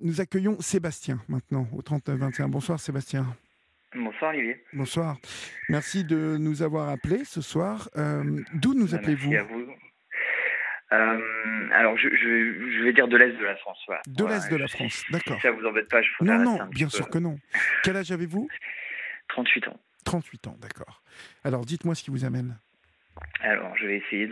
Nous accueillons Sébastien maintenant au 39 21. Bonsoir Sébastien. Bonsoir Olivier. Bonsoir. Merci de nous avoir appelés ce soir. D'où nous Merci appelez-vous? à vous. Alors je vais dire de l'Est de la France. Voilà. De l'Est de la France, Si d'accord. ça vous embête pas, je Non, préfère rester non, un petit bien peu. sûr que non. Quel âge avez-vous? 38 ans. 38 ans, d'accord. Alors dites-moi ce qui vous amène. Alors je vais essayer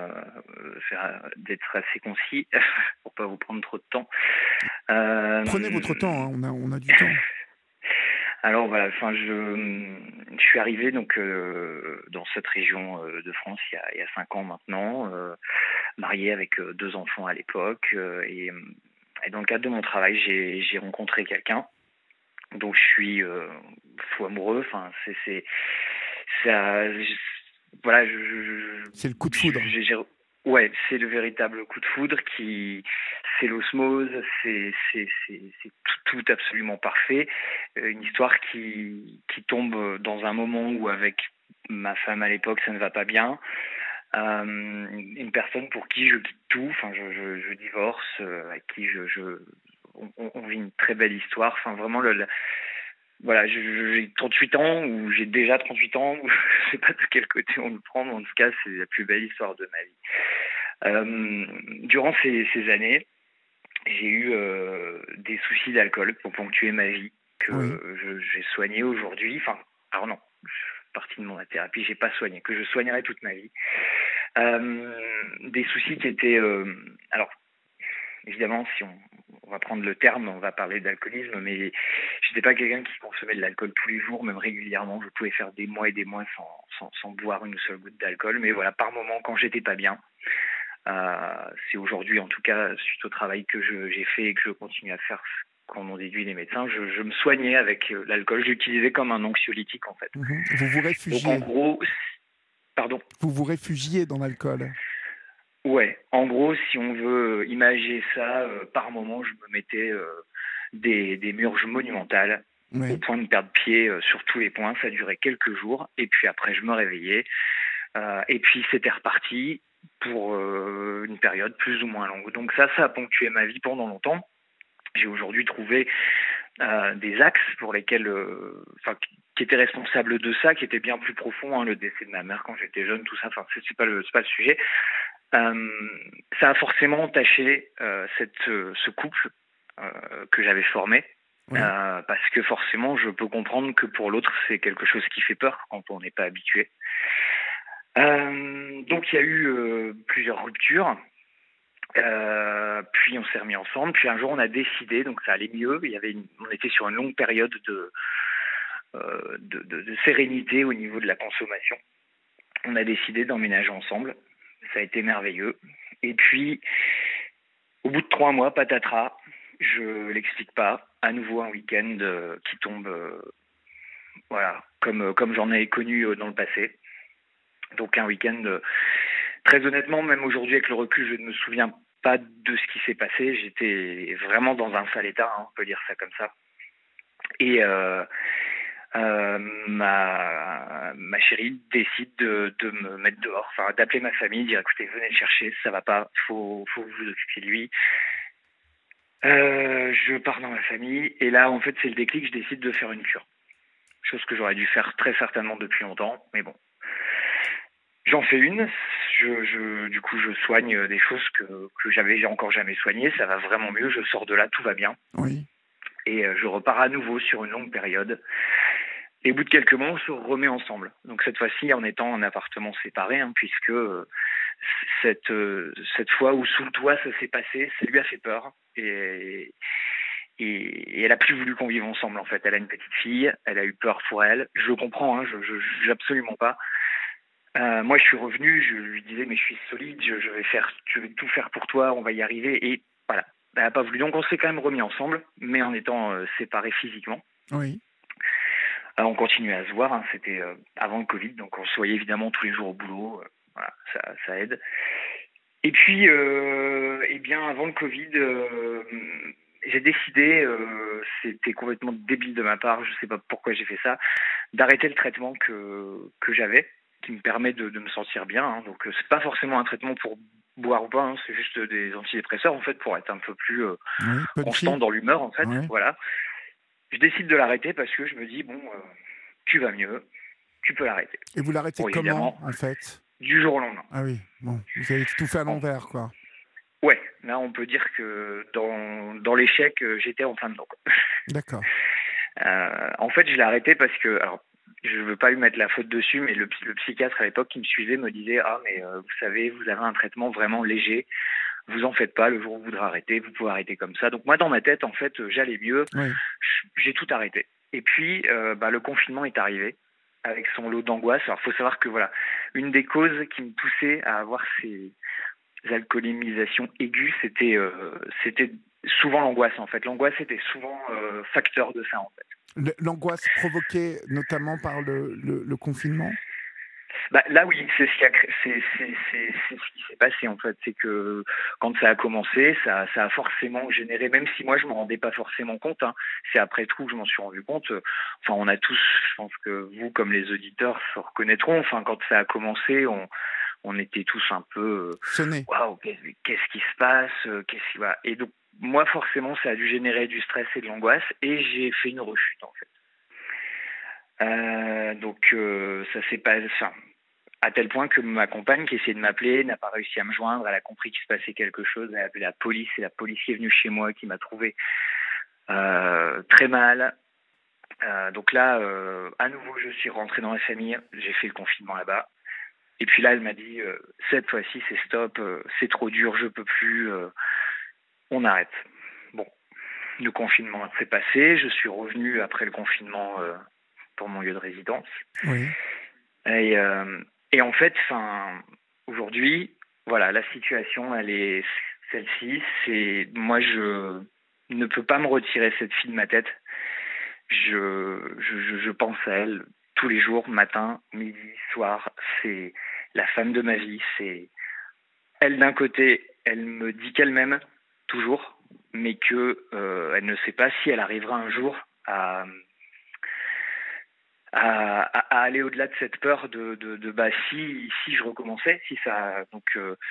d'être assez concis pour pas vous prendre trop de temps. Prenez votre temps, hein, on a du temps. Alors voilà, je suis arrivé donc dans cette région de France il y a 5 ans maintenant, marié avec 2 enfants à l'époque, et dans le cadre de mon travail, j'ai rencontré quelqu'un dont je suis fou amoureux. Enfin, c'est ça, voilà, C'est le coup de foudre. ouais, c'est le véritable coup de foudre c'est l'osmose, c'est tout absolument parfait. Une histoire qui tombe dans un moment où avec ma femme à l'époque ça ne va pas bien. Une personne pour qui je quitte tout, enfin je divorce, avec qui on vit une très belle histoire. Enfin vraiment voilà, j'ai 38 ans, ou j'ai déjà 38 ans, ou je sais pas de quel côté on le prend, mais en tout cas, c'est la plus belle histoire de ma vie. Durant ces années, j'ai eu des soucis d'alcool pour ponctuer ma vie, Oui. que j'ai soigné aujourd'hui. Enfin, alors non, partie de mon thérapie, j'ai pas soigné, que je soignerai toute ma vie. Des soucis qui étaient... alors, évidemment, si on va prendre le terme, on va parler d'alcoolisme, mais j'étais pas quelqu'un qui consommait de l'alcool tous les jours, même régulièrement. Je pouvais faire des mois et des mois sans boire une seule goutte d'alcool. Mais voilà, par moment, quand j'étais pas bien, c'est aujourd'hui, en tout cas, suite au travail que j'ai fait et que je continue à faire, qu'en ont déduit les médecins, je me soignais avec l'alcool. J'utilisais comme un anxiolytique, en fait. Vous vous Donc, en réfugiez. gros, pardon. Vous vous réfugiez dans l'alcool. Ouais, en gros, si on veut imager ça, par moment, je me mettais des murges monumentales au Oui. point de perdre pied sur tous les points. Ça durait quelques jours, et puis après, je me réveillais, et puis c'était reparti pour une période plus ou moins longue. Donc ça a ponctué ma vie pendant longtemps. J'ai aujourd'hui trouvé des axes pour lesquels, qui étaient responsables de ça, qui étaient bien plus profonds, hein, le décès de ma mère quand j'étais jeune, tout ça. Enfin, c'est pas le sujet. Ça a forcément entaché ce couple que j'avais formé, Oui. parce que forcément, je peux comprendre que pour l'autre, c'est quelque chose qui fait peur quand on n'est pas habitué. Donc, il y a eu plusieurs ruptures. Puis on s'est remis ensemble. Puis un jour, on a décidé, donc ça allait mieux. On était sur une longue période de sérénité au niveau de la consommation. On a décidé d'emménager ensemble. Ça a été merveilleux. Et puis, au bout de 3 mois, patatras, je l'explique pas. À nouveau un week-end qui tombe, voilà, comme j'en ai connu dans le passé. Donc un week-end, très honnêtement, même aujourd'hui avec le recul, je ne me souviens pas de ce qui s'est passé. J'étais vraiment dans un sale état, hein, on peut dire ça comme ça. Et ma chérie décide de me mettre dehors, enfin d'appeler ma famille, dire écoutez, venez le chercher, ça va pas, faut que vous vous occupiez de lui. Je pars dans ma famille, et là en fait c'est le déclic, je décide de faire une cure. Chose que j'aurais dû faire très certainement depuis longtemps, mais bon. J'en fais une, du coup je soigne des choses que j'avais encore jamais soignées, ça va vraiment mieux, je sors de là, tout va bien. Oui. Et je repars à nouveau sur une longue période. Et au bout de quelques mois, on se remet ensemble. Donc cette fois-ci, en étant en appartement séparé, hein, puisque cette fois où sous le toit ça s'est passé, ça lui a fait peur. Et elle a plus voulu qu'on vive ensemble, en fait. Elle a une petite fille, elle a eu peur pour elle. Je le comprends, hein, je juge absolument pas. Moi, je suis revenu, je lui disais, mais je suis solide, je vais tout faire pour toi, on va y arriver. Et voilà, elle n'a pas voulu. Donc on s'est quand même remis ensemble, mais en étant séparés physiquement. Oui. On continuait à se voir, hein, c'était avant le Covid, donc on se voyait évidemment tous les jours au boulot, voilà, ça aide. Et puis, eh bien, avant le Covid, j'ai décidé, c'était complètement débile de ma part, je ne sais pas pourquoi j'ai fait ça, d'arrêter le traitement que j'avais, qui me permet de me sentir bien. Hein. Donc, c'est pas forcément un traitement pour boire ou pas, hein, c'est juste des antidépresseurs en fait pour être un peu plus Oui, constant punchy. dans l'humeur en fait. Oui. Voilà. Je décide de l'arrêter parce que je me dis bon, tu vas mieux, tu peux l'arrêter. Et vous l'arrêtez Bon, comment, évidemment, en fait? du jour au lendemain. Ah oui, bon, vous avez tout fait à En- l'envers, quoi. ouais, là on peut dire que dans l'échec, j'étais en plein dedans, quoi. D'accord. En fait, je l'ai arrêté parce que, alors, je veux pas lui mettre la faute dessus, mais le psychiatre à l'époque qui me suivait me disait ah mais vous savez, vous avez un traitement vraiment léger, vous en faites pas, le jour où vous voudrez arrêter, vous pouvez arrêter comme ça. Donc moi dans ma tête en fait j'allais mieux, Oui. j'ai tout arrêté. Et puis le confinement est arrivé avec son lot d'angoisse. Alors faut savoir que voilà, une des causes qui me poussait à avoir ces alcoolimisations aiguës, c'était souvent l'angoisse en fait. L'angoisse était souvent facteur de ça en fait. L'angoisse provoquée notamment par le confinement? Bah, là, oui, c'est ce qui a c'est ce qui s'est passé en fait. C'est que quand ça a commencé, ça a forcément généré, même si moi je m'en rendais pas forcément compte, hein, c'est après tout que je m'en suis rendu compte. Enfin, on a tous, je pense que vous, comme les auditeurs, se reconnaîtront. Enfin, quand ça a commencé, on était tous un peu Sonné. waouh, qu'est-ce qui se passe, qu'est-ce qui va. Et donc, moi, forcément, ça a dû générer du stress et de l'angoisse, et j'ai fait une rechute en fait. Ça s'est pas, enfin, à tel point que ma compagne qui essayait de m'appeler n'a pas réussi à me joindre. Elle a compris qu'il se passait quelque chose. Elle a appelé la police et la police est venue chez moi qui m'a trouvé très mal. Donc là, à nouveau, je suis rentré dans la famille. J'ai fait le confinement là-bas. Et puis là, elle m'a dit cette fois-ci, c'est stop. C'est trop dur. Je peux plus. On arrête. Bon, le confinement s'est passé. Je suis revenu après le confinement pour mon lieu de résidence. Oui. Et, et en fait, aujourd'hui, voilà, la situation, elle est celle-ci. C'est moi, je ne peux pas me retirer cette fille de ma tête. Je pense à elle tous les jours, matin, midi, soir. C'est la femme de ma vie. C'est elle d'un côté, elle me dit qu'elle m'aime toujours, mais que elle ne sait pas si elle arrivera un jour à aller au-delà de cette peur de bah si je recommençais, si ça donc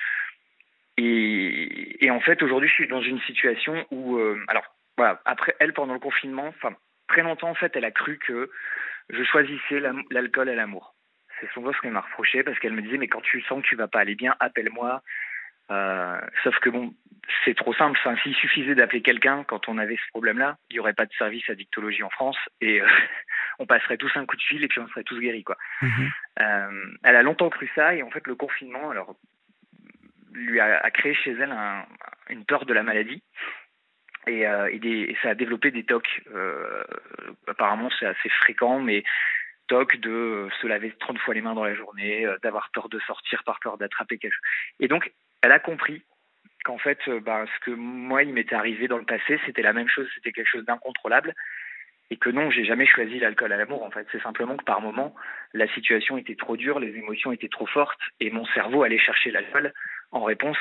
et en fait aujourd'hui je suis dans une situation où alors voilà, après elle pendant le confinement, enfin très longtemps en fait elle a cru que je choisissais l'alcool à l'amour. C'est souvent ce qu'elle m'a reproché parce qu'elle me disait mais quand tu sens que tu vas pas aller bien, appelle-moi. Sauf que bon, c'est trop simple. Enfin, s'il suffisait d'appeler quelqu'un quand on avait ce problème-là, il n'y aurait pas de service addictologie en France et on passerait tous un coup de fil et puis on serait tous guéris, quoi. Mhm. Elle a longtemps cru ça et en fait le confinement, alors, lui a créé chez elle une peur de la maladie et ça a développé des TOC. Apparemment, c'est assez fréquent, mais TOC de se laver 30 fois les mains dans la journée, d'avoir peur de sortir par peur d'attraper quelque chose. Et donc, elle a compris qu'en fait, ce que moi, il m'était arrivé dans le passé, c'était la même chose, c'était quelque chose d'incontrôlable, et que non, j'ai jamais choisi l'alcool à l'amour, en fait. C'est simplement que par moment, la situation était trop dure, les émotions étaient trop fortes, et mon cerveau allait chercher l'alcool en réponse,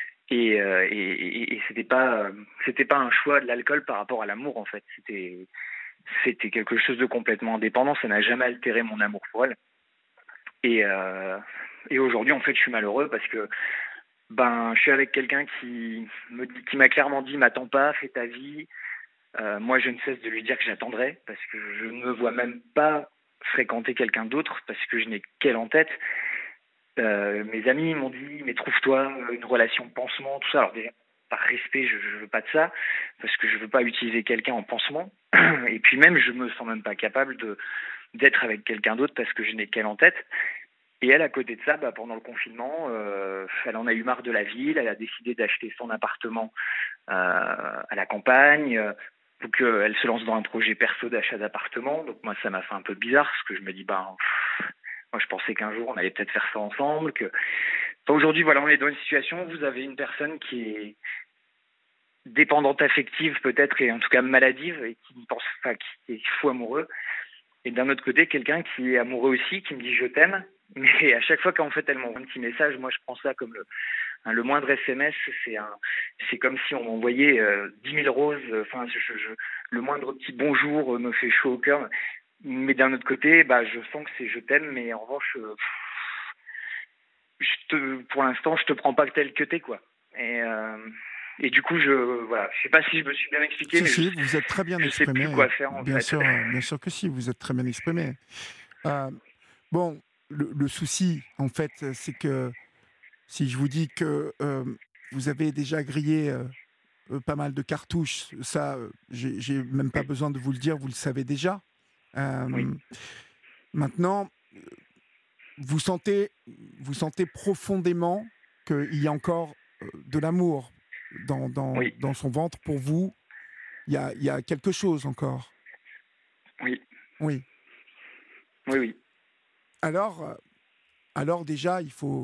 et c'était pas un choix de l'alcool par rapport à l'amour, en fait. C'était quelque chose de complètement indépendant, ça n'a jamais altéré mon amour pour elle. Et, euh, et aujourd'hui, en fait, je suis malheureux parce que je suis avec quelqu'un qui m'a clairement dit m'attends pas, fais ta vie. Moi, je ne cesse de lui dire que j'attendrai parce que je ne me vois même pas fréquenter quelqu'un d'autre parce que je n'ai qu'elle en tête. Mes amis m'ont dit mais trouve-toi une relation pansement, tout ça. Alors déjà, par respect, je veux pas de ça parce que je veux pas utiliser quelqu'un en pansement. Et puis même, je me sens même pas capable d'être avec quelqu'un d'autre parce que je n'ai qu'elle en tête. Et elle, à côté de ça, pendant le confinement, elle en a eu marre de la ville, elle a décidé d'acheter son appartement à la campagne. Donc elle se lance dans un projet perso d'achat d'appartement. Donc moi, ça m'a fait un peu bizarre parce que je me dis, moi je pensais qu'un jour on allait peut-être faire ça ensemble. Aujourd'hui, voilà, on est dans une situation où vous avez une personne qui est dépendante affective peut-être et en tout cas maladive et qui ne pense pas, qui est fou amoureux. Et d'un autre côté, quelqu'un qui est amoureux aussi, qui me dit je t'aime. Mais à chaque fois qu'en fait elle m'envoie un petit message, moi je prends ça comme le moindre SMS, c'est comme si on m'envoyait 10 000 roses. Enfin, le moindre petit bonjour me fait chaud au cœur. Mais d'un autre côté, je sens que c'est je t'aime, mais en revanche, pour l'instant, je te prends pas tel que t'es, quoi. Et du coup, voilà, je sais pas si je me suis bien expliqué, mais Si, vous êtes très bien je sais exprimé. plus quoi faire, en fait. Bien sûr que si, vous êtes très bien exprimé. Bon, le souci, en fait, c'est que si je vous dis que vous avez déjà grillé pas mal de cartouches, ça, j'ai même pas Oui, besoin de vous le dire, vous le savez déjà. oui, Maintenant, vous sentez, vous sentez profondément qu'il y a encore de l'amour oui, dans son ventre pour vous. Il y a quelque chose encore. oui, Oui. oui, oui. Alors, alors déjà,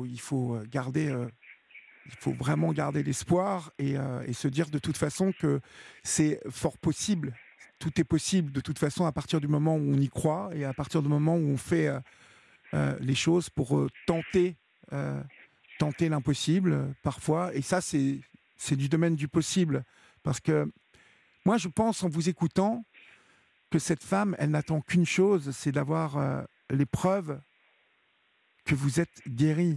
il faut vraiment garder l'espoir et se dire de toute façon que c'est fort possible. Tout est possible de toute façon à partir du moment où on y croit et à partir du moment où on fait les choses pour euh, tenter l'impossible parfois. Et ça, c'est du domaine du possible. Parce que moi, je pense en vous écoutant que cette femme, elle n'attend qu'une chose, c'est d'avoir les preuves que vous êtes guéri.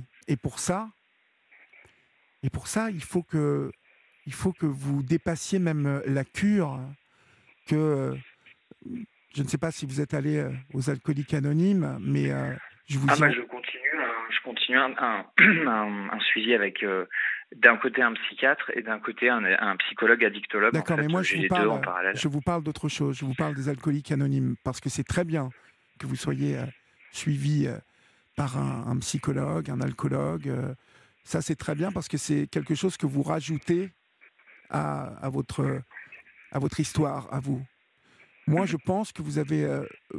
Et pour ça, il faut que vous dépassiez même la cure, que je ne sais pas si vous êtes allé aux Alcooliques Anonymes, mais je Ah vous y... bah je continue un suivi avec d'un côté un psychiatre et d'un côté un psychologue addictologue. En D'accord, mais fait, moi j'ai les deux en parallèle. je vous parle d'autre chose. Je vous parle des Alcooliques Anonymes, parce que c'est très bien que vous soyez suivi par un psychologue, un alcoologue. Ça, c'est très bien parce que c'est quelque chose que vous rajoutez à votre histoire, à vous. Moi, Mhm. je pense que vous avez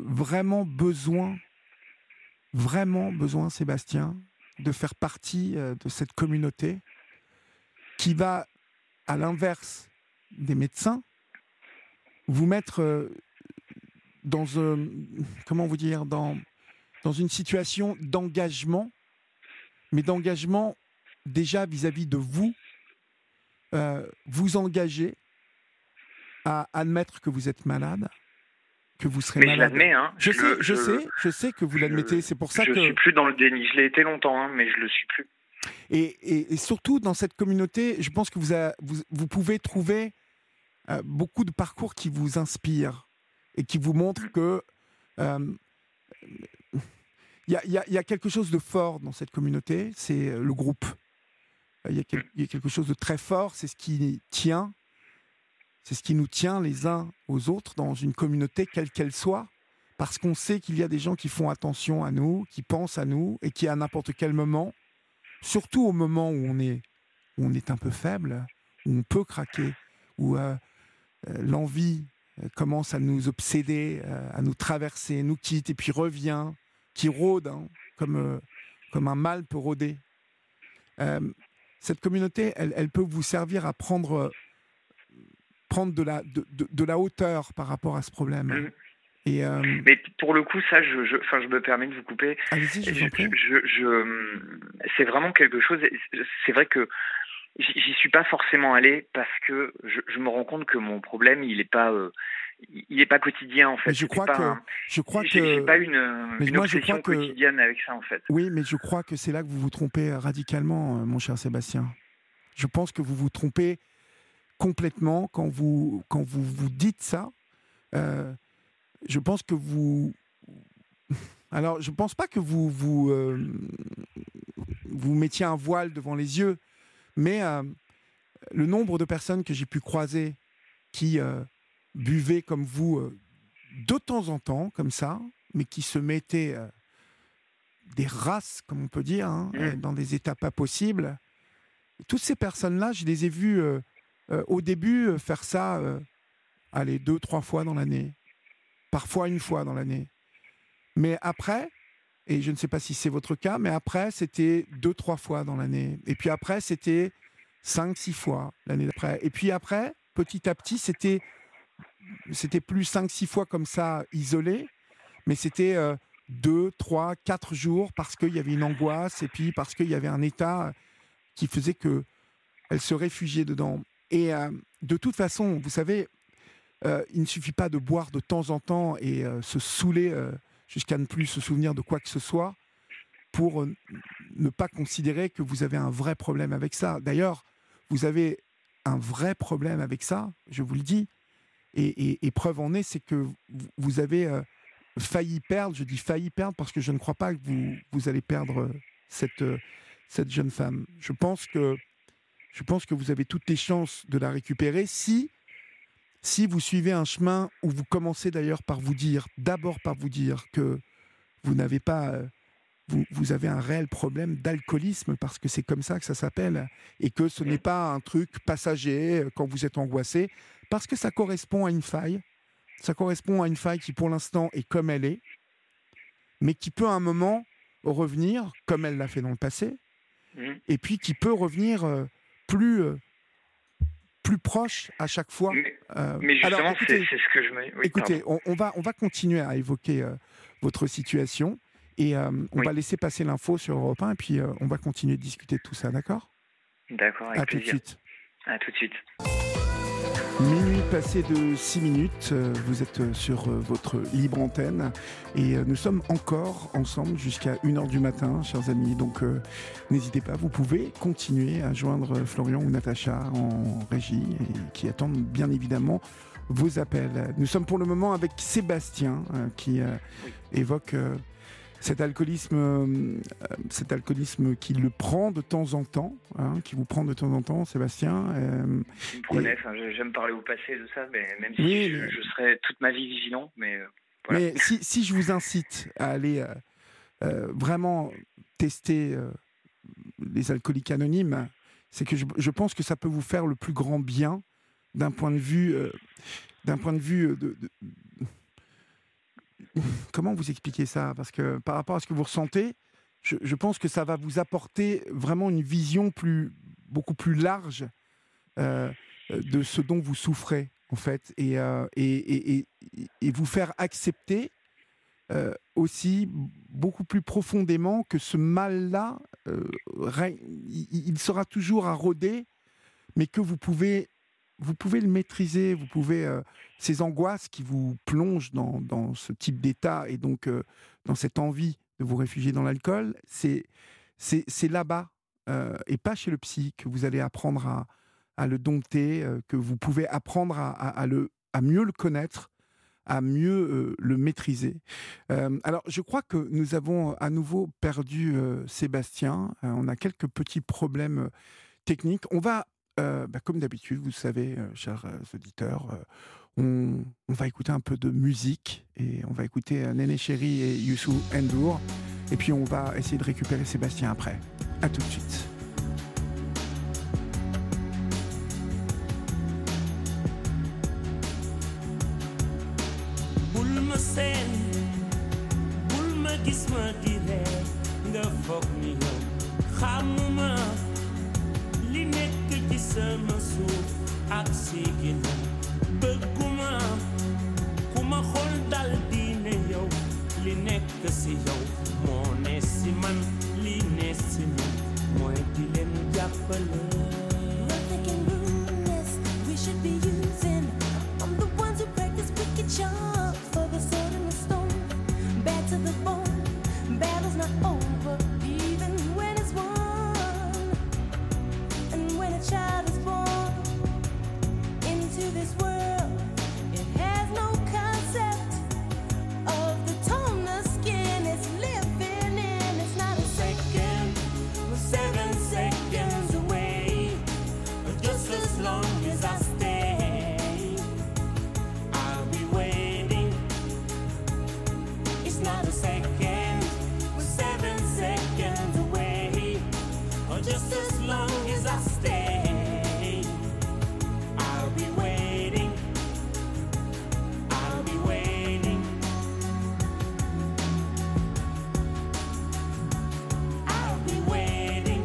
vraiment besoin, Sébastien, de faire partie de cette communauté qui va, à l'inverse des médecins, vous mettre dans comment vous dire, dans une situation d'engagement, mais d'engagement déjà vis-à-vis de vous, vous engager à admettre que vous êtes malade, que vous serez Mais je malade. l'admets, hein. Je sais que vous l'admettez. C'est pour ça Je suis que plus dans le déni. Je l'ai été longtemps, hein, mais je le suis plus. et surtout dans cette communauté, je pense que vous pouvez trouver beaucoup de parcours qui vous inspirent et qui vous montrent que euh, il y a quelque chose de fort dans cette communauté, c'est le groupe. Il y a quelque chose de très fort, c'est ce qui tient, c'est ce qui nous tient les uns aux autres dans une communauté quelle qu'elle soit, parce qu'on sait qu'il y a des gens qui font attention à nous, qui pensent à nous et qui à n'importe quel moment, surtout au moment où on est un peu faible, où on peut craquer, où l'envie commence à nous obséder, à nous traverser, nous quitte et puis revient, qui rôde, hein, comme un mâle peut rôder. Euh, cette communauté, elle peut vous servir à prendre de la hauteur par rapport à ce problème. Mhm. Et Mais pour le coup, ça, enfin, je me permets de vous couper. allez-y, je vous en prie. C'est vraiment quelque chose. C'est vrai que j'y suis pas forcément allé parce que je me rends compte que mon problème, il est pas quotidien en Mais fait. J'ai pas une moi je obsession crois que, quotidienne avec ça en fait. oui, mais je crois que c'est là que vous vous trompez radicalement, mon cher Sébastien. Je pense que vous vous trompez complètement quand vous dites ça. Euh, je pense que vous. Alors, je pense pas que vous mettiez un voile devant les yeux, mais le nombre de personnes que j'ai pu croiser qui buvaient comme vous de temps en temps, comme ça, mais qui se mettaient des races, comme on peut dire, hein, Mhm. dans des états pas possibles. Toutes ces personnes-là, je les ai vues au début faire ça, allez, 2, 3 fois dans l'année, parfois une fois dans l'année. Mais après, et je ne sais pas si c'est votre cas, mais après, c'était 2, 3 fois dans l'année. Et puis après, c'était 5, 6 fois l'année d'après. Et puis après, petit à petit, c'était plus 5, 6 fois comme ça, isolé, mais c'était 2, 3, 4 jours parce qu'il y avait une angoisse et puis parce qu'il y avait un état qui faisait qu'elle se réfugiait dedans. Et de toute façon, vous savez, il ne suffit pas de boire de temps en temps et se saouler jusqu'à ne plus se souvenir de quoi que ce soit pour ne pas considérer que vous avez un vrai problème avec ça. D'ailleurs, vous avez un vrai problème avec ça, je vous le dis. Et preuve en est, c'est que vous avez failli perdre, je dis failli perdre parce que je ne crois pas que vous allez perdre cette jeune femme. Je pense que vous avez toutes les chances de la récupérer si vous suivez un chemin où vous commencez d'ailleurs d'abord par vous dire que vous n'avez pas, vous avez un réel problème d'alcoolisme parce que c'est comme ça que ça s'appelle et que ce n'est pas un truc passager quand vous êtes angoissé parce que ça correspond à une faille. Ça correspond à une faille qui pour l'instant est comme elle est, mais qui peut à un moment revenir comme elle l'a fait dans le passé et puis qui peut revenir plus proche à chaque fois. Mais justement, alors, écoutez, c'est ce que je me... Oui, écoutez, on va continuer à évoquer votre situation et on va laisser passer l'info sur Europe 1 et puis on va continuer de discuter de tout ça, d'accord ? D'accord, avec plaisir. Tout de suite. À tout de suite. Minuit passé de 6 minutes, vous êtes sur votre libre antenne et nous sommes encore ensemble jusqu'à 1h du matin, chers amis. Donc n'hésitez pas, vous pouvez continuer à joindre Florian ou Natacha en régie et qui attendent bien évidemment vos appels. Nous sommes pour le moment avec Sébastien qui évoque cet alcoolisme qui le prend de temps en temps, qui vous prend de temps en temps, Sébastien. Vous me prenez, j'aime parler au passé de ça, mais même si je serai toute ma vie vigilant. Mais, voilà. Mais si je vous incite à aller vraiment tester les alcooliques anonymes, c'est que je pense que ça peut vous faire le plus grand bien d'un point de vue Comment vous expliquer ça ? Parce que par rapport à ce que vous ressentez, je pense que ça va vous apporter vraiment une vision beaucoup plus large de ce dont vous souffrez, en fait, et vous faire accepter aussi beaucoup plus profondément que ce mal-là, il sera toujours à rôder, mais que vous pouvez le maîtriser, ces angoisses qui vous plongent dans ce type d'état et donc dans cette envie de vous réfugier dans l'alcool, c'est là-bas et pas chez le psy que vous allez apprendre à le dompter, que vous pouvez apprendre à mieux le connaître, à mieux le maîtriser. Alors, je crois que nous avons à nouveau perdu Sébastien. On a quelques petits problèmes techniques. On va comme d'habitude, vous savez, chers auditeurs, on va écouter un peu de musique et on va écouter Néné Chéri et Youssou N'Dour et puis on va essayer de récupérer Sébastien après. À tout de suite. sama suuf ak sigina bëgguma ku ma xool dal di ne yow li nekk si yow moo ne si man li ne si ñun mooy di leen jàppale. Nothing rudeness we should be using. I'm the ones who practice wicked charm for the sword and the stone. Bad to the bone, battle's not over even when it's won. And when a child is born into this world, it has no concept of the tone the skin is living in. It's not a second, we're 7 seconds away. Just as long as I stay, I'll be waiting. It's not a second, we're 7 seconds away. Just as long as I stay, I'll be waiting. I'll be waiting. I'll be waiting.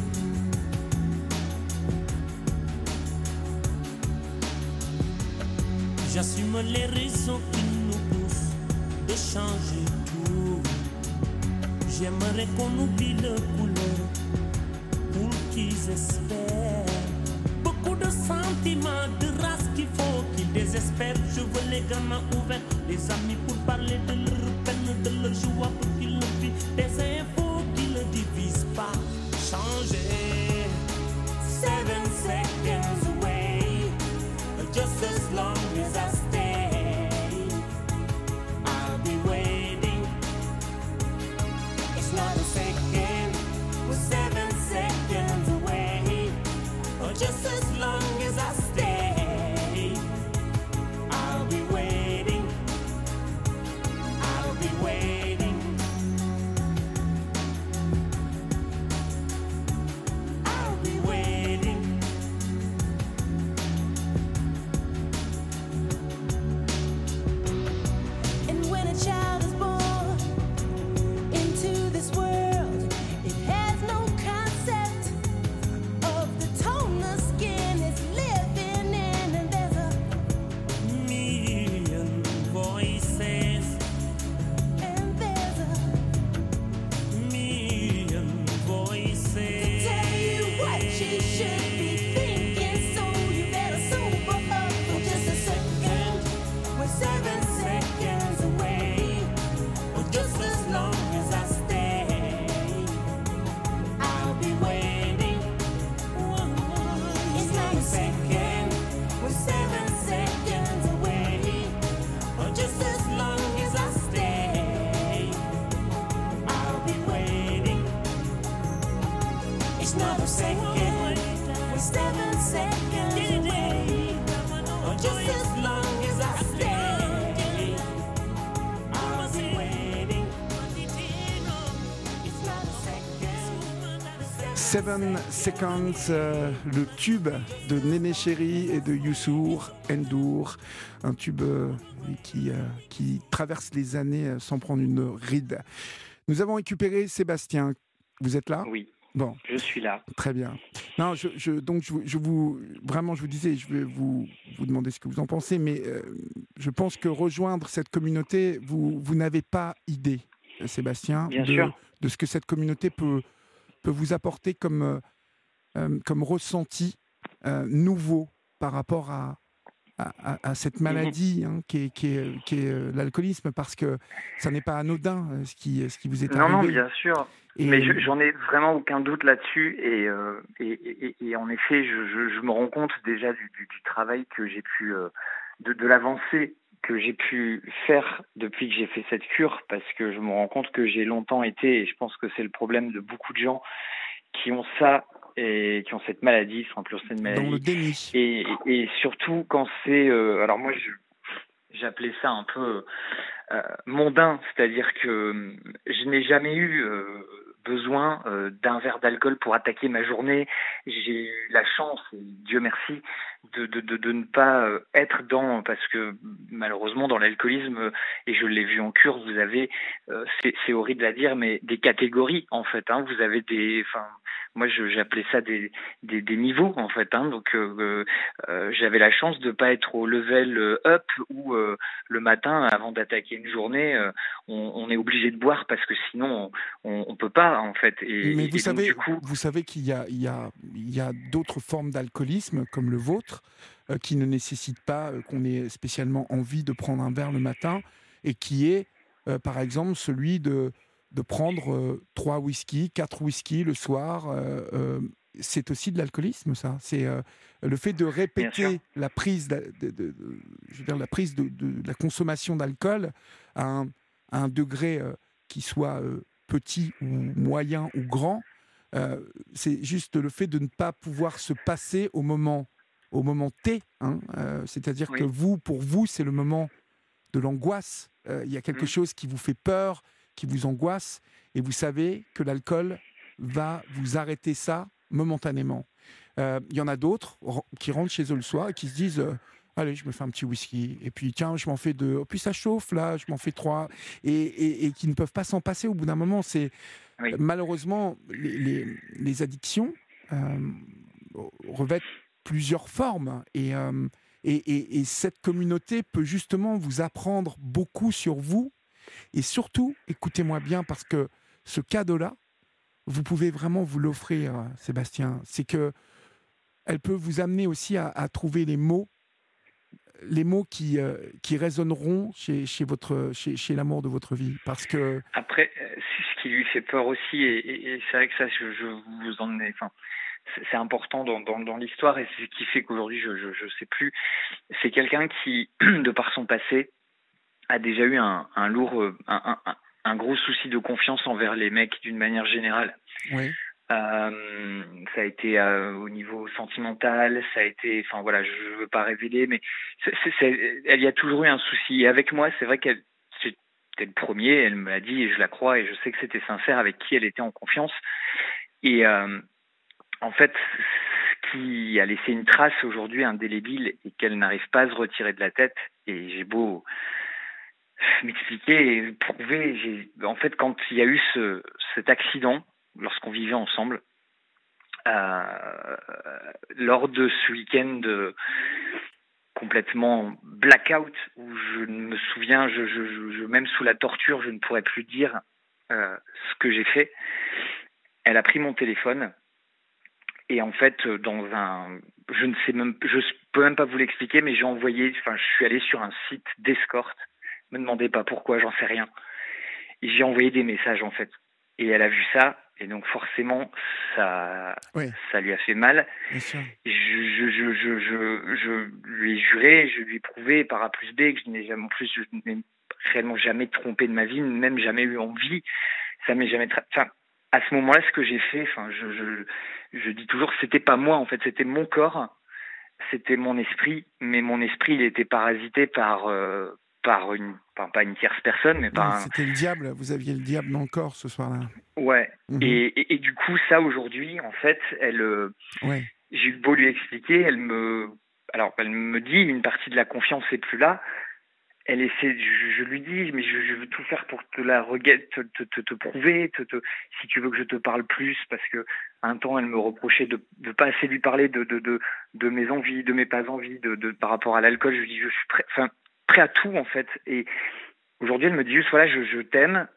J'assume les raisons qui nous poussent de changer tout. J'aimerais qu'on oublie le couleur pour qu'ils espèrent. Beaucoup de sentiments, de race qu'il faut qu'ils désespèrent. Je veux les gamins ouverts, les amis pour parler de leur peine, de leur joie pour qu'ils le vivent. Des infos qui le divise pas changer. 7 seconds away, just as long as I stay, I'll be waiting. It's not a second, we're 7 seconds away, just as long as I stay, I'll be waiting. I'll be waiting. I'll be waiting. And when a child is born into this world, it has no concept of the tone the skin is living in, and there's a Million voices, and there's a million voices. tell you what you should be thinking, so you better sober up for just a second. We're 7 seconds away, Just as long as I stay, I'll be waiting. it's not a second. We're 7 seconds away. Just as long as I stay, I'll be waiting. It's not a second. We're 7 seconds away. Just as long as I stay, I'll be waiting. It's not a second. 7 Seconds, le tube de Néné Chéri et de Youssour N'Dour, un tube qui traverse les années sans prendre une ride. Nous avons récupéré Sébastien. Vous êtes là ? Oui, Bon, je suis là. très bien. Non, je vous disais, je vais vous demander ce que vous en pensez, mais je pense que rejoindre cette communauté, vous n'avez pas idée, Sébastien, Bien sûr. de ce que cette communauté peut vous apporter comme ressenti nouveau par rapport à cette maladie qui est l'alcoolisme, parce que ça n'est pas anodin ce qui vous est arrivé. Non, bien sûr. Et- Mais j'en ai vraiment aucun doute là-dessus. Et en effet, je me rends compte déjà du travail que j'ai pu, de l'avancée que j'ai pu faire depuis que j'ai fait cette cure, parce que je me rends compte que j'ai longtemps été, et je pense que c'est le problème de beaucoup de gens qui ont ça et qui ont cette maladie, sans plus cette maladie. dans le déni. Et surtout quand c'est... alors moi, j'appelais ça un peu mondain, c'est-à-dire que je n'ai jamais eu besoin d'un verre d'alcool pour attaquer ma journée. J'ai eu la chance, et Dieu merci, de ne pas être dans... Parce que malheureusement, dans l'alcoolisme, et je l'ai vu en cure, vous avez, c'est horrible à dire, mais des catégories, en fait. Hein, vous avez des... Moi, j'appelais ça des niveaux, en fait. Hein, donc, j'avais la chance de ne pas être au level up où le matin, avant d'attaquer une journée, on est obligé de boire parce que sinon, on ne peut pas, en fait. Mais vous savez, du coup, vous savez qu'il y a d'autres formes d'alcoolisme, comme le vôtre, qui ne nécessitent pas qu'on ait spécialement envie de prendre un verre le matin, et qui est, par exemple, celui de prendre 3 whisky, 4 whisky le soir. C'est aussi de l'alcoolisme, ça. C'est le fait de Bien sûr. répéter la prise je veux dire, la prise de la consommation d'alcool à un degré qui soit petit ou moyen ou grand. C'est juste le fait de ne pas pouvoir se passer au moment T. Hein, c'est-à-dire Oui. que pour vous, c'est le moment de l'angoisse. Il y a quelque chose qui vous fait peur, qui vous angoisse, et vous savez que l'alcool va vous arrêter ça momentanément. Il y en a d'autres qui rentrent chez eux le soir et qui se disent allez, je me fais un petit whisky, et puis tiens, je m'en fais 2, puis ça chauffe, là, je m'en fais 3, et qui ne peuvent pas s'en passer au bout d'un moment. C'est Oui. malheureusement, les addictions revêtent plusieurs formes, et cette communauté peut justement vous apprendre beaucoup sur vous. Et surtout, écoutez-moi bien, parce que ce cadeau-là, vous pouvez vraiment vous l'offrir, Sébastien. C'est que elle peut vous amener aussi à trouver les mots qui résonneront chez l'amour de votre vie. Parce que... Après, ce qui lui fait peur aussi, et c'est vrai que ça, je vous en ai, enfin, c'est important dans l'histoire, et c'est ce qui fait qu'aujourd'hui, je sais plus. C'est quelqu'un qui, de par son passé, a déjà eu un lourd, un gros souci de confiance envers les mecs d'une manière générale. Oui. Ça a été au niveau sentimental, ça a été, enfin voilà, je veux pas révéler, mais elle y a toujours eu un souci. Et avec moi, c'est vrai qu'elle, c'était le premier, elle me l'a dit et je la crois et je sais que c'était sincère avec qui elle était en confiance. Et en fait, ce qui a laissé une trace aujourd'hui indélébile et qu'elle n'arrive pas à se retirer de la tête, et j'ai beau m'expliquer et prouver, en fait, quand il y a eu cet accident, lorsqu'on vivait ensemble, lors de ce week-end complètement blackout, où je ne me souviens, même sous la torture, je ne pourrais plus dire ce que j'ai fait, elle a pris mon téléphone. Et en fait, je peux même pas vous l'expliquer, mais je suis allé sur un site d'escorte. Me demandez pas pourquoi, j'en sais rien. Et j'ai envoyé des messages en fait. Et elle a vu ça, et donc forcément, ça lui a fait mal. Bien sûr. Je lui ai juré, je lui ai prouvé par A plus B que je n'ai réellement jamais trompé de ma vie, même jamais eu envie. Ça m'est jamais. Enfin, à ce moment-là, ce que j'ai fait, enfin, je dis toujours, c'était pas moi en fait, c'était mon corps, c'était mon esprit, mais mon esprit, il était parasité par pas une tierce personne, mais par C'était le diable. Vous aviez le diable dans le corps ce soir-là. Ouais. Et du coup, ça aujourd'hui, en fait, j'ai eu beau lui expliquer, elle me dit une partie de la confiance n'est plus là. Elle essaie, je lui dis, mais je veux tout faire pour te la te prouver, si tu veux que je te parle plus, parce que un temps elle me reprochait de pas assez lui parler de mes envies, de mes pas envies, par rapport à l'alcool. Je lui dis, je suis prêt à tout en fait. Et aujourd'hui elle me dit juste, voilà, je t'aime,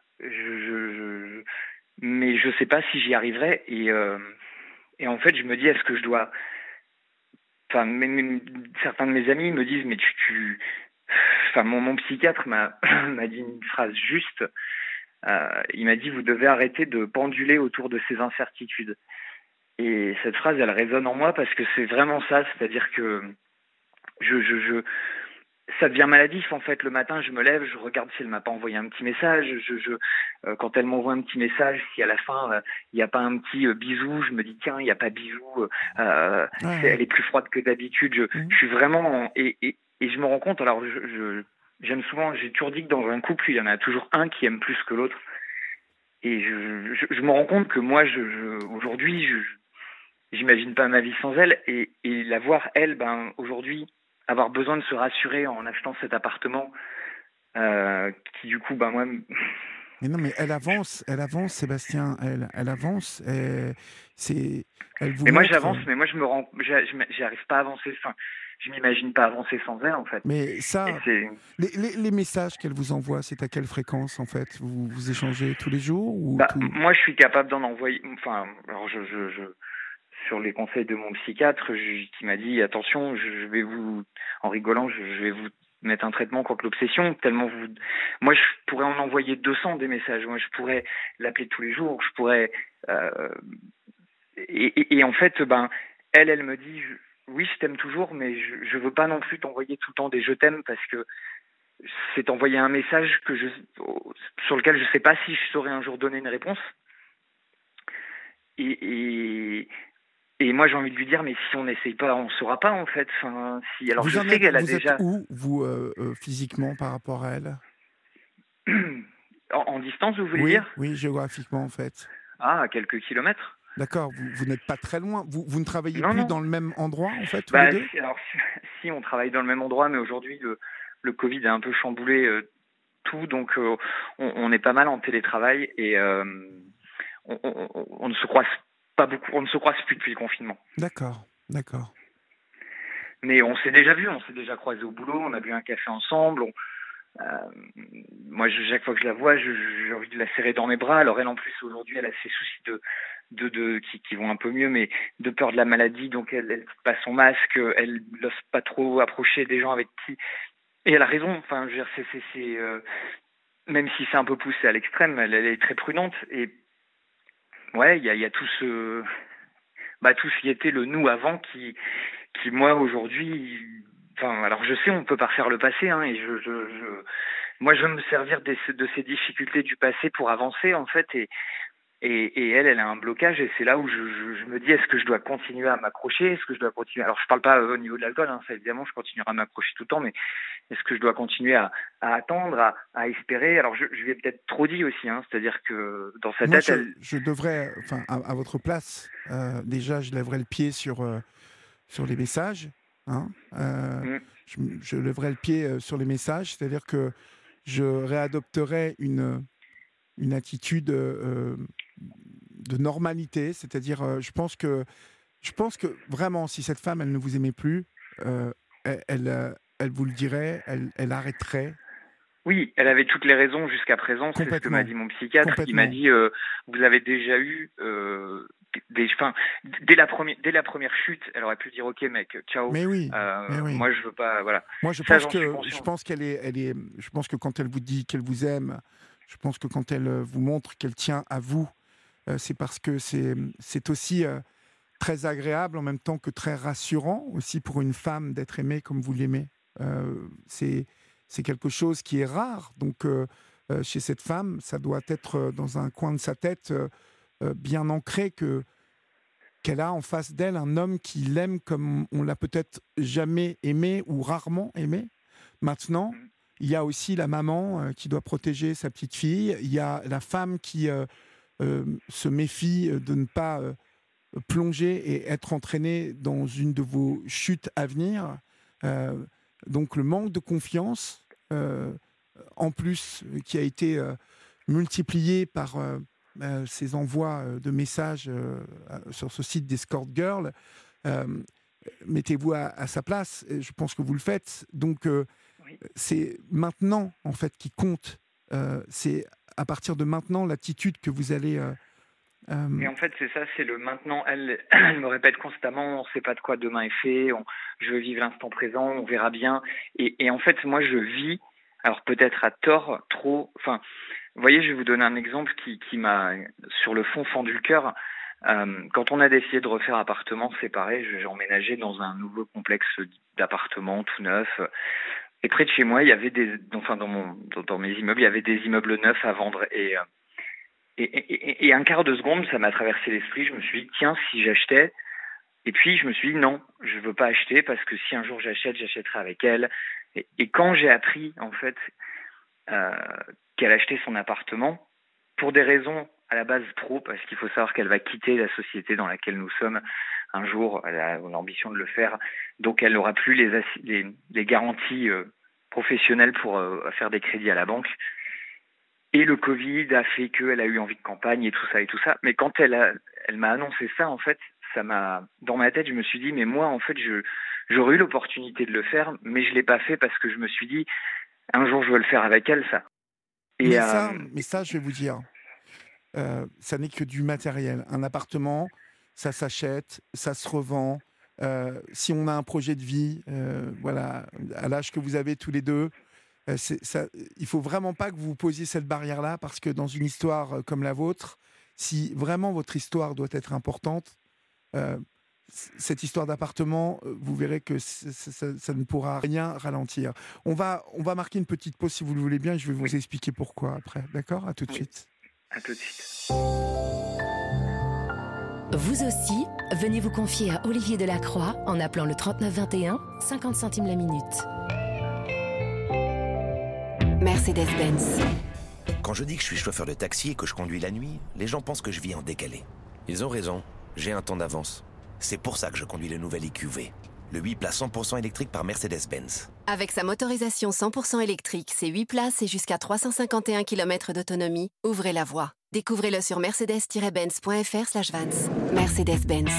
mais je sais pas si j'y arriverai. Et en fait je me dis, est-ce que je dois, enfin certains de mes amis me disent, mais mon psychiatre m'a dit une phrase juste. Il m'a dit, vous devez arrêter de penduler autour de ces incertitudes. Et cette phrase, elle résonne en moi parce que c'est vraiment ça. C'est-à-dire que ça devient maladif en fait. Le matin, je me lève, je regarde si elle m'a pas envoyé un petit message. Quand elle m'envoie un petit message, si à la fin il n'y a pas un petit bisou, je me dis tiens, il n'y a pas bisou. Elle est plus froide que d'habitude. Je suis vraiment et je me rends compte. Alors j'aime souvent. J'ai toujours dit que dans un couple, il y en a toujours un qui aime plus que l'autre. Et je me rends compte que moi, aujourd'hui, j'imagine pas ma vie sans elle. Et la voir elle, aujourd'hui, avoir besoin de se rassurer en achetant cet appartement, qui du coup, moi. Mais non, mais elle avance, Sébastien. Elle avance. Elle vous. Mais moi, montre... j'avance, mais moi, j'arrive pas à avancer. Enfin, je m'imagine pas avancer sans elle, en fait. Mais ça, les messages qu'elle vous envoie, c'est à quelle fréquence, en fait? Vous échangez tous les jours ou Moi, je suis capable d'en envoyer. Enfin, alors sur les conseils de mon psychiatre, qui m'a dit attention, je vais vous, en rigolant, je vais vous mettre un traitement contre l'obsession. Tellement moi, je pourrais en envoyer 200 des messages. Moi, je pourrais l'appeler tous les jours. Je pourrais. Et en fait, elle me dit. Oui, je t'aime toujours, mais je veux pas non plus t'envoyer tout le temps des je t'aime parce que c'est t'envoyer un message sur lequel je sais pas si je saurais un jour donner une réponse. Et moi, j'ai envie de lui dire, mais si on n'essaye pas, on saura pas en fait. Enfin, si. Alors je sais qu'elle a déjà. Êtes où vous physiquement par rapport à elle? En distance, vous voulez dire? Oui, géographiquement en fait. À quelques kilomètres. D'accord, vous n'êtes pas très loin. Vous ne travaillez plus dans le même endroit, en fait, tous les deux? Alors, si, on travaille dans le même endroit, mais aujourd'hui, le Covid a un peu chamboulé tout, donc on est pas mal en télétravail et on ne se croise pas beaucoup, on ne se croise plus depuis le confinement. D'accord. Mais on s'est déjà vu, on s'est déjà croisés au boulot, on a bu un café ensemble. Moi, chaque fois que je la vois, j'ai envie de la serrer dans mes bras. Alors elle, en plus, aujourd'hui, elle a ses soucis qui vont un peu mieux, mais de peur de la maladie, donc elle passe son masque, elle n'ose pas trop approcher des gens avec qui. Et elle a raison. Enfin, je veux dire, même si c'est un peu poussé à l'extrême, elle est très prudente. Et ouais, il y a tout ce qui était le nous avant qui moi aujourd'hui, enfin, alors je sais, on peut pas refaire le passé, hein, et moi je veux me servir de ces difficultés du passé pour avancer en fait, et elle a un blocage, et c'est là où je me dis, est-ce que je dois continuer à m'accrocher, est-ce que je dois continuer, alors je parle pas au niveau de l'alcool, hein, ça évidemment je continuerai à m'accrocher tout le temps, mais est-ce que je dois continuer à attendre, à espérer? Alors je lui ai peut-être trop dit aussi, hein, c'est-à-dire que dans sa Moi, tête, je devrais, enfin, à votre place, déjà, je lèverais le pied sur les messages. Hein, je lèverais le pied sur les messages, c'est-à-dire que je réadopterais une attitude de normalité, c'est-à-dire, je pense que vraiment, si cette femme, elle ne vous aimait plus, elle vous le dirait, elle arrêterait. Oui, elle avait toutes les raisons jusqu'à présent, c'est ce que m'a dit mon psychiatre. Il m'a dit, vous avez déjà eu dès la première chute, elle aurait pu dire ok mec, ciao. Mais oui, moi je veux pas, voilà. Moi je pense que quand elle vous dit qu'elle vous aime, je pense que quand elle vous montre qu'elle tient à vous, c'est parce que c'est aussi très agréable en même temps que très rassurant aussi pour une femme d'être aimée comme vous l'aimez. C'est quelque chose qui est rare. Donc, chez cette femme, ça doit être dans un coin de sa tête bien ancré qu'elle a en face d'elle un homme qui l'aime comme on l'a peut-être jamais aimé ou rarement aimé. Maintenant, il y a aussi la maman qui doit protéger sa petite fille. Il y a la femme qui se méfie de ne pas plonger et être entraînée dans une de vos chutes à venir. Donc le manque de confiance, en plus, qui a été multiplié par ces envois de messages sur ce site d'Escort Girl, mettez-vous à sa place, et je pense que vous le faites. Donc c'est maintenant, en fait, qui compte. C'est à partir de maintenant l'attitude que vous allez... Et en fait, c'est ça, c'est le maintenant. Elle me répète constamment, on ne sait pas de quoi demain est fait, je veux vivre l'instant présent, on verra bien. Et en fait, moi, je vis, alors peut-être à tort, trop... Enfin, vous voyez, je vais vous donner un exemple qui m'a, sur le fond, fendu le cœur. Quand on a décidé de refaire appartement séparé, j'ai emménagé dans un nouveau complexe d'appartements tout neuf. Et près de chez moi, il y avait dans mes immeubles, il y avait des immeubles neufs à vendre. Et un quart de seconde, ça m'a traversé l'esprit. Je me suis dit, tiens, si j'achetais. Et puis, je me suis dit, non, je ne veux pas acheter parce que si un jour j'achèterai avec elle. Et quand j'ai appris, en fait, qu'elle achetait son appartement, pour des raisons à la base parce qu'il faut savoir qu'elle va quitter la société dans laquelle nous sommes un jour, elle a l'ambition de le faire, donc elle n'aura plus les garanties professionnelles pour faire des crédits à la banque. Et le Covid a fait qu'elle a eu envie de campagne et tout ça. Mais quand elle m'a annoncé ça, en fait, dans ma tête, je me suis dit, mais moi, en fait, j'aurais eu l'opportunité de le faire, mais je ne l'ai pas fait parce que je me suis dit, un jour, je veux le faire avec elle, ça. Mais ça, je vais vous dire, ça n'est que du matériel. Un appartement, ça s'achète, ça se revend. Si on a un projet de vie, voilà, à l'âge que vous avez tous les deux, il faut vraiment pas que vous posiez cette barrière-là, parce que dans une histoire comme la vôtre, si vraiment votre histoire doit être importante, cette histoire d'appartement, vous verrez que ça ne pourra rien ralentir. On va marquer une petite pause si vous le voulez bien, et je vais vous expliquer pourquoi après. D'accord ? À tout de suite. À tout de suite. Vous aussi, venez vous confier à Olivier Delacroix en appelant le 3921, 50 centimes la minute. Mercedes-Benz. Quand je dis que je suis chauffeur de taxi et que je conduis la nuit, les gens pensent que je vis en décalé. Ils ont raison, j'ai un temps d'avance. C'est pour ça que je conduis le nouvel EQV, le 8 places 100% électrique par Mercedes-Benz. Avec sa motorisation 100% électrique, ses 8 places et jusqu'à 351 km d'autonomie, ouvrez la voie. Découvrez-le sur mercedes-benz.fr/vans. Mercedes-Benz.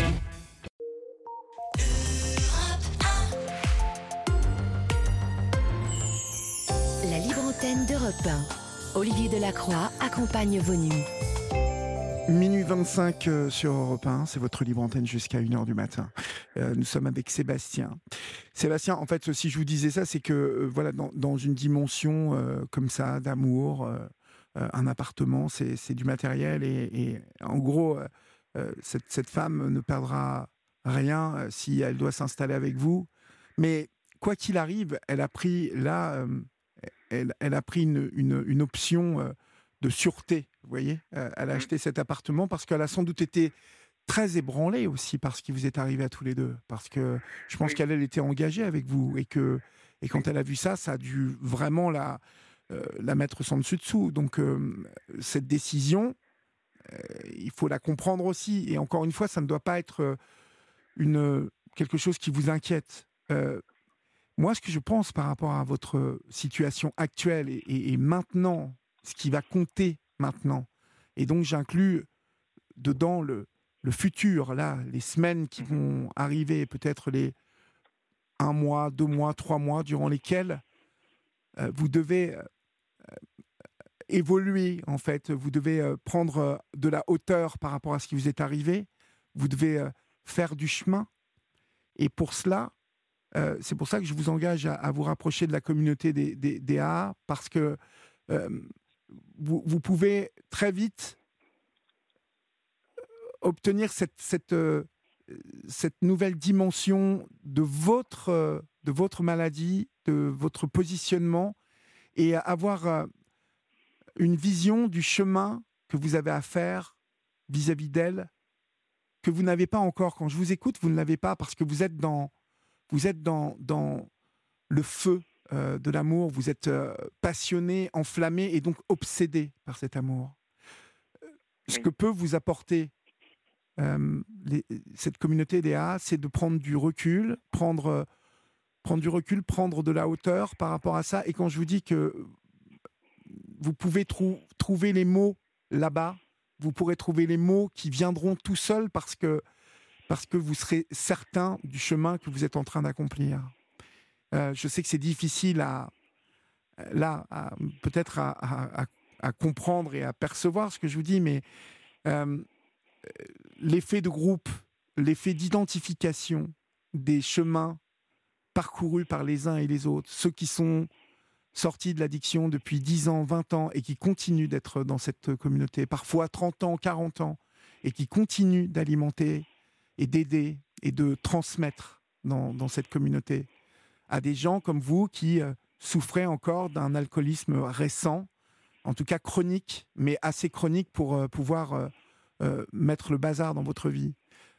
La libre antenne d'Europe 1. Olivier Delacroix accompagne vos nuits. Minuit 25 sur Europe 1, c'est votre libre antenne jusqu'à 1h du matin. Nous sommes avec Sébastien. Sébastien, en fait, si je vous disais ça, c'est que voilà, dans une dimension comme ça, d'amour, un appartement, c'est du matériel et en gros, cette femme ne perdra rien si elle doit s'installer avec vous. Mais quoi qu'il arrive, elle a pris là, elle a pris une option de sûreté. Vous voyez, elle a acheté cet appartement parce qu'elle a sans doute été très ébranlée aussi par ce qui vous est arrivé à tous les deux. Parce que je pense qu'elle était engagée avec vous et quand elle a vu ça, ça a dû vraiment la mettre sans dessus dessous. Donc cette décision, il faut la comprendre aussi. Et encore une fois, ça ne doit pas être quelque chose qui vous inquiète. Moi, ce que je pense par rapport à votre situation actuelle et maintenant, ce qui va compter maintenant, et donc j'inclus dedans le futur, là, les semaines qui vont arriver, peut-être les 1 mois, 2 mois, 3 mois, durant lesquels vous devez évoluer, en fait. Vous devez prendre de la hauteur par rapport à ce qui vous est arrivé. Vous devez faire du chemin. Et pour cela, c'est pour ça que je vous engage à vous rapprocher de la communauté des AA, parce que vous pouvez très vite obtenir cette nouvelle dimension de votre maladie, de votre positionnement, et avoir une vision du chemin que vous avez à faire vis-à-vis d'elle, que vous n'avez pas encore. Quand je vous écoute, vous ne l'avez pas parce que vous êtes dans le feu de l'amour, vous êtes passionné, enflammé et donc obsédé par cet amour. Ce que peut vous apporter cette communauté des AA, c'est de prendre du recul, prendre de la hauteur par rapport à ça. Et quand je vous dis que vous pouvez trouver les mots là-bas, vous pourrez trouver les mots qui viendront tout seuls parce que vous serez certain du chemin que vous êtes en train d'accomplir. Je sais que c'est difficile peut-être à comprendre et à percevoir ce que je vous dis, mais l'effet de groupe, l'effet d'identification des chemins parcourus par les uns et les autres, ceux qui sont sortis de l'addiction depuis 10 ans, 20 ans et qui continuent d'être dans cette communauté, parfois 30 ans, 40 ans, et qui continuent d'alimenter et d'aider et de transmettre dans cette communauté à des gens comme vous qui souffrez encore d'un alcoolisme récent, en tout cas chronique, mais assez chronique pour pouvoir mettre le bazar dans votre vie.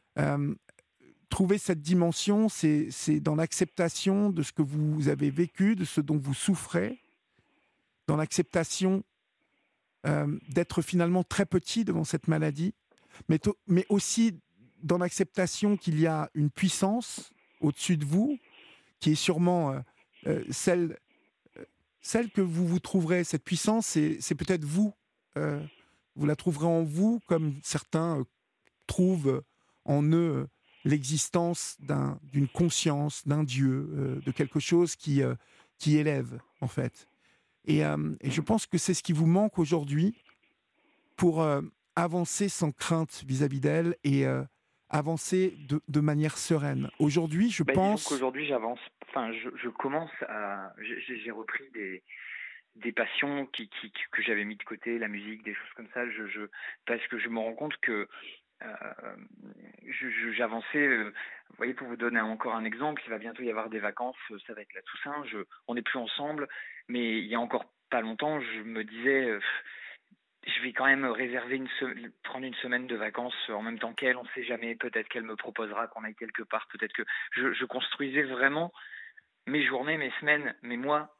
Trouver cette dimension, c'est dans l'acceptation de ce que vous avez vécu, de ce dont vous souffrez, dans l'acceptation d'être finalement très petit devant cette maladie, mais aussi dans l'acceptation qu'il y a une puissance au-dessus de vous, qui est sûrement celle que vous trouverez. Cette puissance, c'est peut-être vous. Vous la trouverez en vous, comme certains trouvent en eux l'existence d'une conscience, d'un Dieu, de quelque chose qui élève, en fait. Et je pense que c'est ce qui vous manque aujourd'hui pour avancer sans crainte vis-à-vis d'elle et avancer de manière sereine. Aujourd'hui, je pense... Disons qu'aujourd'hui, j'avance. Enfin, je commence à... J'ai repris des passions que j'avais mis de côté, la musique, des choses comme ça, parce que je me rends compte que j'avançais, vous voyez, pour vous donner encore un exemple, il va bientôt y avoir des vacances, ça va être la Toussaint, on n'est plus ensemble, mais il y a encore pas longtemps, je me disais, je vais quand même réserver prendre une semaine de vacances en même temps qu'elle, on ne sait jamais, peut-être qu'elle me proposera qu'on aille quelque part, peut-être que je construisais vraiment mes journées, mes semaines, mes mois,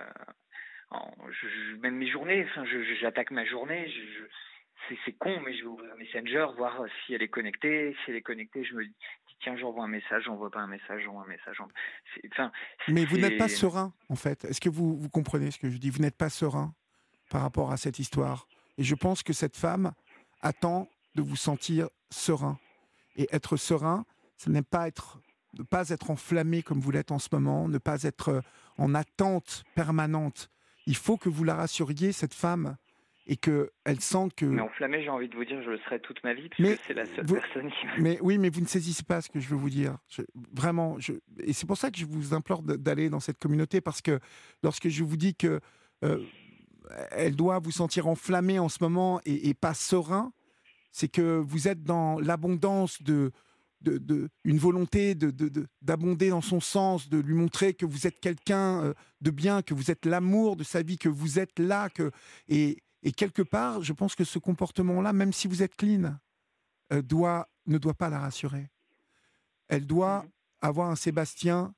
même mes journées, enfin, j'attaque ma journée, c'est con, mais je vais ouvrir Messenger, voir si elle est connectée. Si elle est connectée, je me dis, tiens, j'envoie un message, j'envoie pas un message, j'envoie un message. Mais vous n'êtes pas serein, en fait. Est-ce que vous comprenez ce que je dis ? Vous n'êtes pas serein par rapport à cette histoire. Et je pense que cette femme attend de vous sentir serein. Et être serein, ce n'est pas ne pas être enflammé comme vous l'êtes en ce moment, ne pas être en attente permanente. Il faut que vous la rassuriez, cette femme, et qu'elle sent que... Mais enflammé, j'ai envie de vous dire, je le serai toute ma vie, Mais puisque c'est la seule vous- personne qui... Mais oui, mais vous ne saisissez pas ce que je veux vous dire. Et c'est pour ça que je vous implore d'aller dans cette communauté, parce que lorsque je vous dis que euh, elle doit vous sentir enflammé en ce moment et pas serein, c'est que vous êtes dans l'abondance une volonté d'abonder dans son sens, de lui montrer que vous êtes quelqu'un de bien, que vous êtes l'amour de sa vie, que vous êtes là, et quelque part, je pense que ce comportement-là, même si vous êtes clean, ne doit pas la rassurer. Elle doit avoir un Sébastien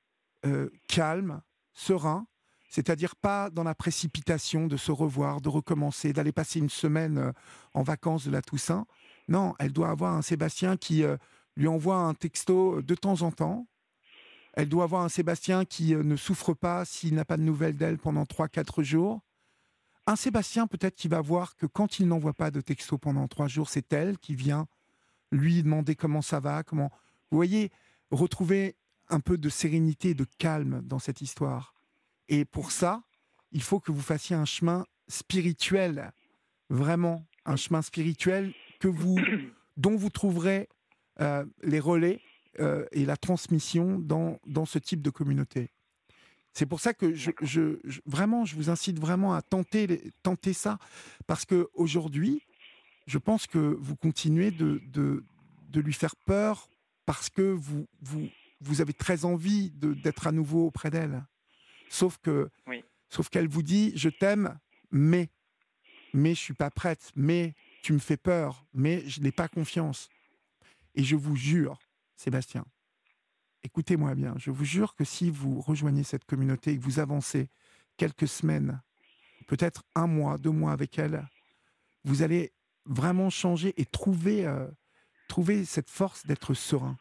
calme, serein, c'est-à-dire pas dans la précipitation de se revoir, de recommencer, d'aller passer une semaine en vacances de la Toussaint. Non, elle doit avoir un Sébastien qui lui envoie un texto de temps en temps. Elle doit avoir un Sébastien qui ne souffre pas s'il n'a pas de nouvelles d'elle pendant 3-4 jours. Un Sébastien peut-être qui va voir que quand il n'envoie pas de texto pendant 3 jours, c'est elle qui vient lui demander comment ça va, comment... Vous voyez, retrouver un peu de sérénité et de calme dans cette histoire. Et pour ça, il faut que vous fassiez un chemin spirituel, vraiment un chemin spirituel dont vous trouverez les relais et la transmission dans ce type de communauté. C'est pour ça que vraiment, je vous incite vraiment à tenter ça, parce qu'aujourd'hui, je pense que vous continuez de lui faire peur parce que vous avez très envie d'être à nouveau auprès d'elle. Sauf qu'elle vous dit « je t'aime, mais je suis pas prête, mais tu me fais peur, mais je n'ai pas confiance ». Et je vous jure, Sébastien, écoutez-moi bien, je vous jure que si vous rejoignez cette communauté et que vous avancez quelques semaines, peut-être 1 mois, 2 mois avec elle, vous allez vraiment changer et trouver cette force d'être serein.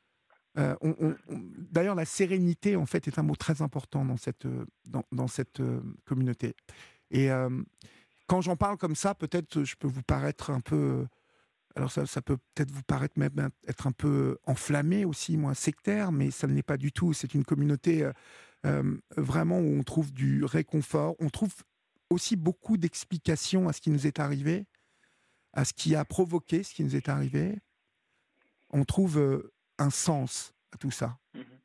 D'ailleurs, la sérénité, en fait, est un mot très important dans cette communauté. Et quand j'en parle comme ça, peut-être je peux vous paraître un peu... Alors ça peut peut-être vous paraître même être un peu enflammé aussi, moi, sectaire, mais ça ne l'est pas du tout. C'est une communauté vraiment où on trouve du réconfort. On trouve aussi beaucoup d'explications à ce qui nous est arrivé, à ce qui a provoqué ce qui nous est arrivé. On trouve un sens à tout ça.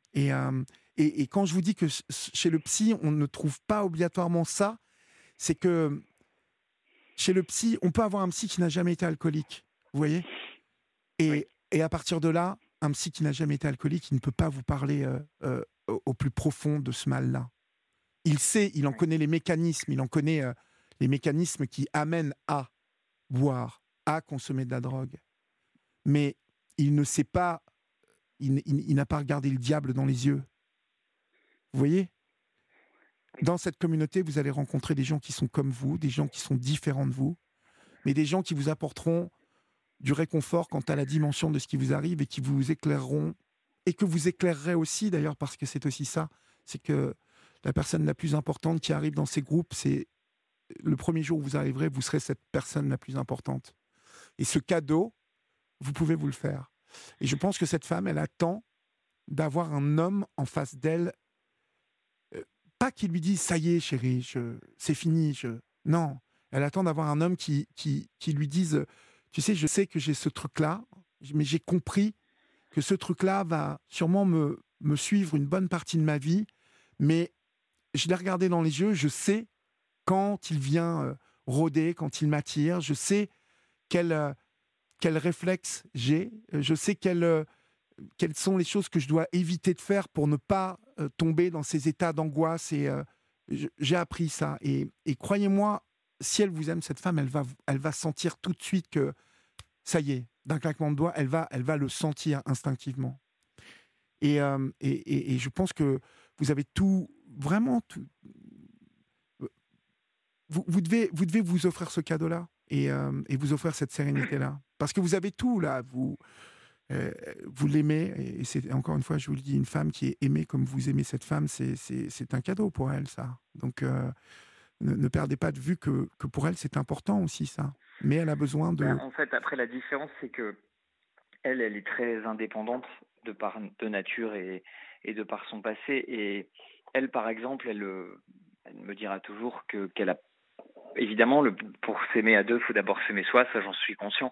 Et quand je vous dis que chez le psy, on ne trouve pas obligatoirement ça, c'est que chez le psy, on peut avoir un psy qui n'a jamais été alcoolique, vous voyez ? Et à partir de là, un psy qui n'a jamais été alcoolique, il ne peut pas vous parler au plus profond de ce mal-là. Il en connaît les mécanismes, il en connaît les mécanismes qui amènent à boire, à consommer de la drogue. Mais il ne sait pas, il n'a pas regardé le diable dans les yeux. Vous voyez ? Dans cette communauté, vous allez rencontrer des gens qui sont comme vous, des gens qui sont différents de vous, mais des gens qui vous apporteront du réconfort quant à la dimension de ce qui vous arrive et qui vous éclaireront, et que vous éclairerez aussi d'ailleurs, parce que c'est aussi ça, c'est que la personne la plus importante qui arrive dans ces groupes, c'est le premier jour où vous arriverez, vous serez cette personne la plus importante. Et ce cadeau, vous pouvez vous le faire. Et je pense que cette femme, elle attend d'avoir un homme en face d'elle, pas qui lui dise « ça y est chérie, c'est fini ». Non, elle attend d'avoir un homme qui lui dise « tu sais, je sais que j'ai ce truc-là, mais j'ai compris que ce truc-là va sûrement me suivre une bonne partie de ma vie, mais je l'ai regardé dans les yeux, je sais quand il vient rôder, quand il m'attire, je sais quel réflexe j'ai, je sais quelles sont les choses que je dois éviter de faire pour ne pas tomber dans ces états d'angoisse. Et j'ai appris ça. Et croyez-moi, si elle vous aime, cette femme, elle va sentir tout de suite que ça y est, d'un claquement de doigts, elle va le sentir instinctivement. Et je pense que vous avez tout, vraiment tout. Vous devez vous offrir ce cadeau-là et vous offrir cette sérénité-là. Parce que vous avez tout, là. Vous l'aimez, et c'est, encore une fois, je vous le dis, une femme qui est aimée comme vous aimez cette femme, c'est un cadeau pour elle, ça. Donc, ne perdez pas de vue que pour elle, c'est important aussi, ça. Mais elle a besoin de... En fait, après, la différence, c'est que elle est très indépendante de nature et de par son passé. Et elle, par exemple, elle me dira toujours qu'elle a évidemment, pour s'aimer à deux, il faut d'abord s'aimer soi, ça j'en suis conscient.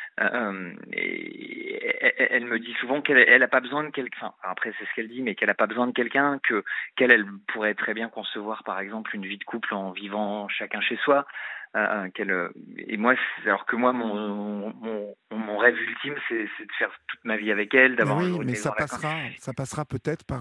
Et elle me dit souvent qu'elle a pas besoin de quelqu'un. Enfin, après, c'est ce qu'elle dit, mais qu'elle a pas besoin de quelqu'un, qu'elle pourrait très bien concevoir, par exemple, une vie de couple en vivant chacun chez soi. Et moi, alors que moi, mon rêve ultime, c'est de faire toute ma vie avec elle, Mais d'avoir un oui, jour une mais maison à la ça passera peut-être par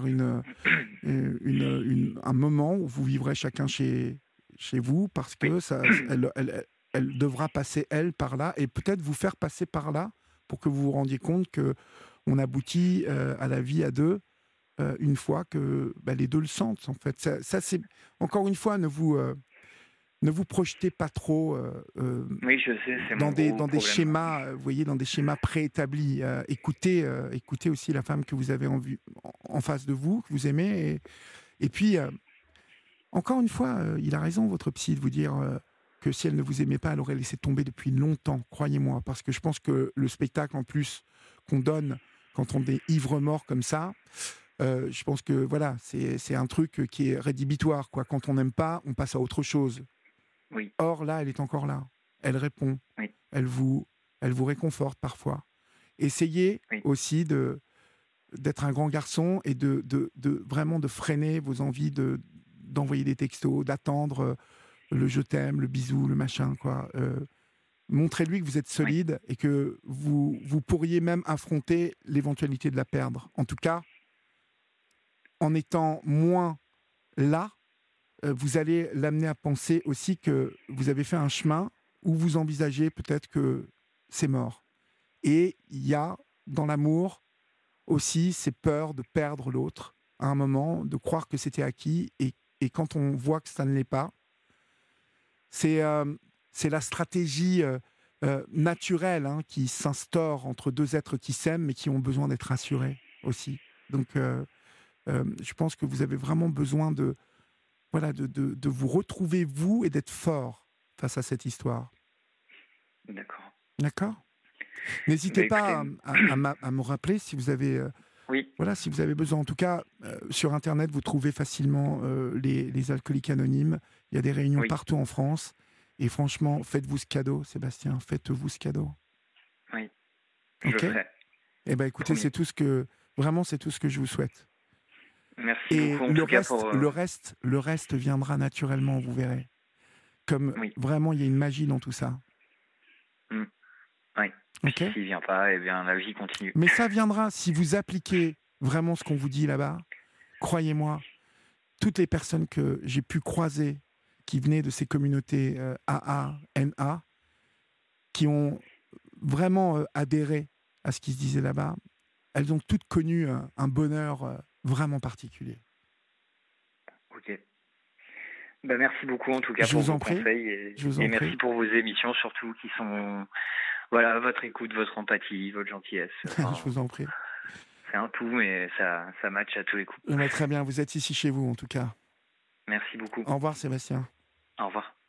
un moment où vous vivrez chacun chez vous, parce que elle devra passer, elle, par là, et peut-être vous faire passer par là pour que vous vous rendiez compte que on aboutit à la vie à deux une fois que les deux le sentent, en fait. Ça c'est, encore une fois, ne vous projetez pas trop Oui, je sais, c'est dans mon des, gros dans des problème. schémas, vous voyez, dans des schémas préétablis. Écoutez aussi la femme que vous avez en face de vous, que vous aimez. Et puis, encore une fois, il a raison, votre psy, de vous dire que si elle ne vous aimait pas, elle aurait laissé tomber depuis longtemps, croyez-moi. Parce que je pense que le spectacle, en plus, qu'on donne quand on est ivre-mort comme ça, je pense que voilà, c'est un truc qui est rédhibitoire, quoi. Quand on n'aime pas, on passe à autre chose. Oui. Or, là, elle est encore là. Elle répond. Oui. Elle vous réconforte parfois. Essayez aussi d'être un grand garçon et de vraiment de freiner vos envies d'envoyer des textos, d'attendre le je t'aime, le bisou, le machin, quoi. Montrez-lui que vous êtes solide et que vous pourriez même affronter l'éventualité de la perdre. En tout cas, en étant moins là, vous allez l'amener à penser aussi que vous avez fait un chemin où vous envisagez peut-être que c'est mort. Et il y a dans l'amour aussi ces peurs de perdre l'autre à un moment, de croire que c'était acquis, et quand on voit que ça ne l'est pas, c'est la stratégie naturelle qui s'instaure entre deux êtres qui s'aiment mais qui ont besoin d'être rassurés aussi. Donc je pense que vous avez vraiment besoin de vous retrouver, vous, et d'être fort face à cette histoire. D'accord. D'accord ? N'hésitez pas écoutez... à me rappeler si vous avez, si vous avez besoin. En tout cas, sur Internet, vous trouvez facilement les alcooliques anonymes. Il y a des réunions partout en France. Et franchement, faites-vous ce cadeau, Sébastien. Faites-vous ce cadeau. Oui, je le ferai. Eh bien, écoutez, c'est tout ce que je vous souhaite. Merci beaucoup. Le reste viendra naturellement, vous verrez. Comme vraiment, il y a une magie dans tout ça. Oui. Okay. S'il ne vient pas, eh bien, la vie continue. Mais ça viendra si vous appliquez vraiment ce qu'on vous dit là-bas. Croyez-moi, toutes les personnes que j'ai pu croiser qui venaient de ces communautés AA, NA, qui ont vraiment adhéré à ce qui se disait là-bas, elles ont toutes connu un bonheur vraiment particulier. Ok. Merci beaucoup en tout cas pour vos conseils et merci pour vos émissions surtout qui sont votre écoute, votre empathie, votre gentillesse. Enfin, je vous en prie. C'est un tout mais ça match à tous les coups. Très bien, vous êtes ici chez vous en tout cas. Merci beaucoup. Au revoir Sébastien. Au revoir.